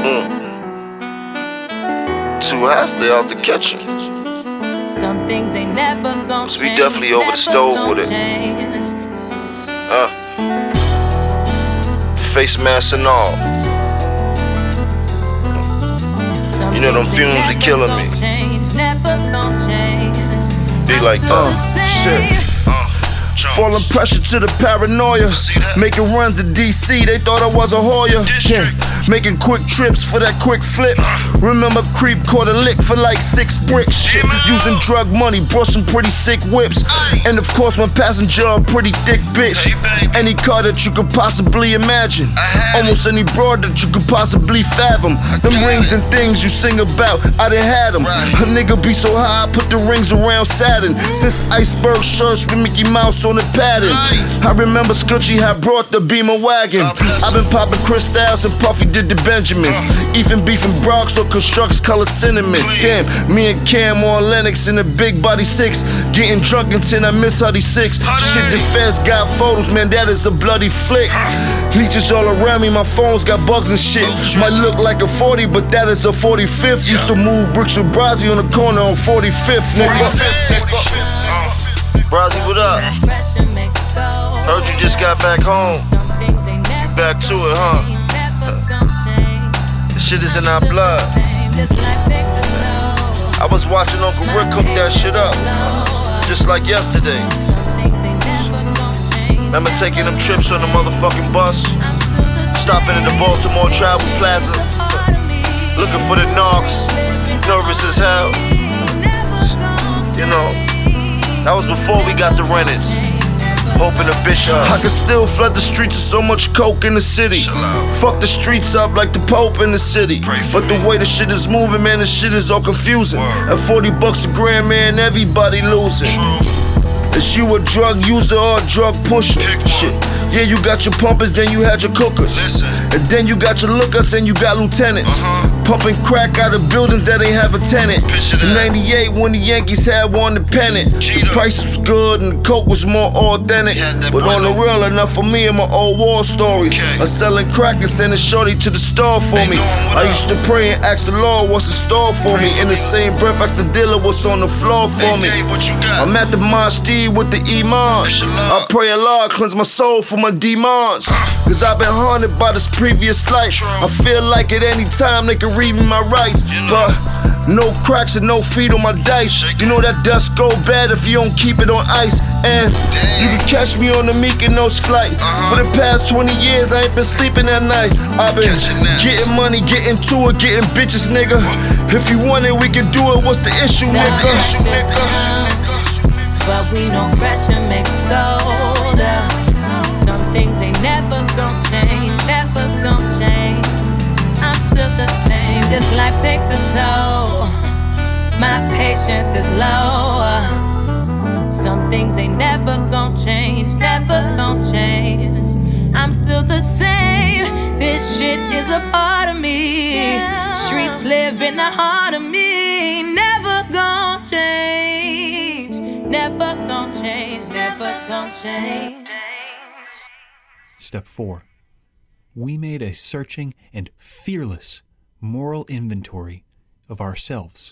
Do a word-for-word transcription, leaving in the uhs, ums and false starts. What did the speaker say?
Mm. Too high, stay out the kitchen. Some things ain't never gonna Cause we change, definitely over the stove with it. Change. Uh. Face mask and all. Some You know them things fumes ain't are killing never me. gonna change, never gonna change. Be like that. I'm still the same. Shit. Falling pressure to the paranoia. Making runs to D C, they thought I was a Hoya. Yeah. Making quick trips for that quick flip. Remember creep caught a lick for like six bricks. Shit. Using drug money, brought some pretty sick whips. And of course my passenger a pretty thick bitch. Any car that you could possibly imagine. Almost any broad that you could possibly fathom. Them rings and things you sing about, I done had them. A nigga be so high, I put the rings around Saturn. Since iceberg shirts with Mickey Mouse on the pattern. I remember Scoochie had brought the Beamer wagon. I've been popping crystals and Puffy did the Benjamins. Even beefing Bronx or constructs color cinnamon. Damn, me and Cam on Lennox in the big body six. Getting drunk until I miss Huddy six. Shit, the feds got photos, man, that is a bloody flick. Leeches all around me, my phone's got bugs and shit. Might look like a forty, but that is a forty-fifth. Used to move bricks with Brazzy on the corner on forty-fifth, nigga. Brazzy, what up? Heard you just got back home. You back to it, huh? This shit is in our blood. I was watching Uncle Rick cook that shit up, just like yesterday. Remember taking them trips on the motherfucking bus, stopping at the Baltimore Travel Plaza, looking for the knocks, nervous as hell. You know, that was before we got the Rennett's. Hoping a bitch up. I can still flood the streets with so much coke in the city. Fuck the streets up like the Pope in the city. But the way the shit is moving, man, the shit is all confusing. At forty bucks a gram, man, everybody losing. Is you a drug user or a drug pusher? Shit. Yeah, you got your pumpers, then you had your cookers. And then you got your lookers and you got lieutenants. Pumping crack out of buildings that ain't have a tenant. In ninety-eight when the Yankees had won the pennant. The price was good and the coke was more authentic. But on the real, enough for me and my old war stories. I'm selling crack and sending shorty to the store for me. I used to pray and ask the Lord what's in store for me. In the same breath, ask the dealer what's on the floor for me. I'm at the Mosh D with the Iman. I pray Allah cleanse my soul from my demons. Cause I've been haunted by this previous life. I feel like at any time they can read me my rights. But no cracks and no feet on my dice. You know that dust go bad if you don't keep it on ice. And you can catch me on the Mykonos flight. For the past twenty years I ain't been sleeping at night. I've been getting money, getting to it, getting bitches, nigga. If you want it, we can do it. What's the issue, nigga? But we know pressure makes it colder. Some things ain't never gonna change, never gonna change. I'm still the same. This life takes a toll. My patience is low. Some things ain't never gonna change, never gonna change. I'm still the same. This shit is a part of me. Streets live in the heart of me. Never gonna change. Never gonna change, never gonna change. Step four. We made a searching and fearless moral inventory of ourselves.